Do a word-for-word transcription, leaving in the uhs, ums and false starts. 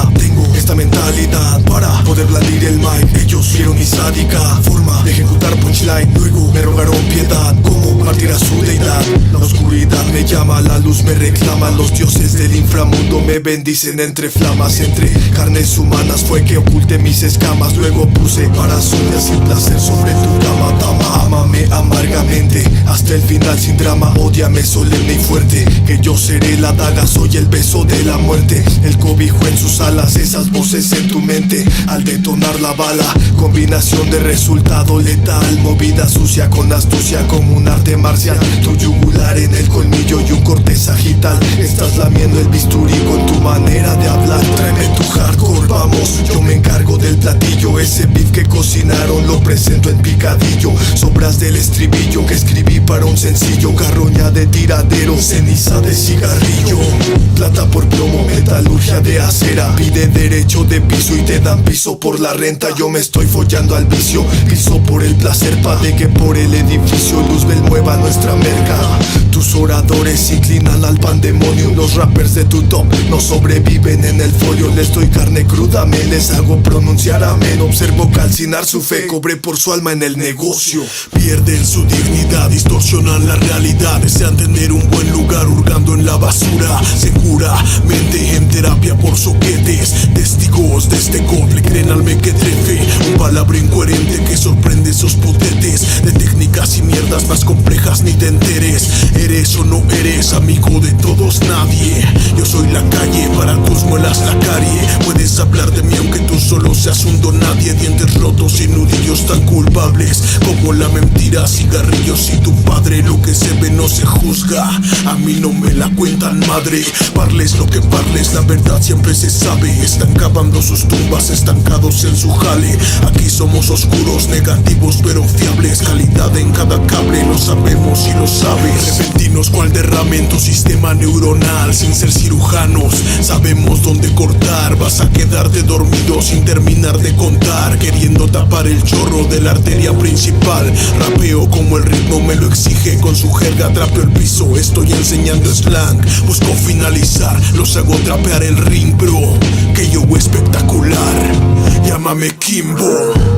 ahora tengo esta mentalidad para poder blandir el mic. Ellos vieron mi sádica forma de ejecutar punchline, luego me rogaron piedad, como partir a su deidad. La oscuridad me llama, la luz me reclama, los dioses del inframundo me bendicen entre flamas. Entre carnes humanas fue que oculté mis escamas, luego puse parasoles sin placer sobre tu cama. Dama, ámame amargamente hasta el final sin drama, ódiame solemne y fuerte, que yo seré la daga, soy el beso de la muerte, el cobijo en sus alas, esas voces en tu mente al detonar la bala. Combinación de resultado letal, movida sucia con astucia como un arte marcial. Tu yugular en el colmillo y un corte sagital, estás lamiendo el bisturí con tu manera de hablar. Tráeme tu hardcore, vamos, yo me encargo del platillo. Ese beef que cocinaron lo presento en picadillo, sobras del estribillo que escribí para un sencillo. Carroña de tiradero, ceniza de cigarrillo, plata por plomo, metalurgia de acera. Pide derecho de piso y te dan piso por la renta. Yo me estoy follando al vicio, piso por el placer pa' de que por el edificio Luzbel mueva nuestra merca. Tus oradores se inclinan al pandemonio, los rappers de tu top no sobreviven en el folio. Les doy carne cruda, me les hago pronunciar amén. Observo calcinar su fe, cobré por su alma en el negocio. Pierden su dignidad, distorsionan la realidad, desean tener un buen lugar hurgando en la basura. Seguramente en terapia por soquetes, testigos de este cople creen al mequetrefe, un palabra incoherente que sorprende sus putetes. De técnicas y mierdas más complejas ni te enteres. Eres o no eres amigo de todos, nadie. Yo soy la calle, para tus muelas la carie. Puedes hablar de mí aunque tú solo seas un donadie. Dientes rotos y nudillos tan culpables como la mentira, cigarrillos y tu padre. Lo que se ve no se juzga, a mí no me la cuentan madre. Parles lo que parles, la verdad siempre se sabe. Están cavando sus tumbas, estancados en su jale. Aquí somos oscuros, negativos pero fiables. Calidad en cada cable, lo sabemos y lo sabes. Repentinos cual derrame en tu sistema neuronal. Sin ser cirujanos, sabemos dónde cortar. Vas a quedarte dormido sin terminar de contar, queriendo tapar el chorro de la arteria principal. Rapeo como el ritmo me lo exige, con su jerga trapeo el piso. Estoy enseñando slang, busco finalizar, los hago trapear el ring, bro. Que yo espectacular, llámame Kimbo.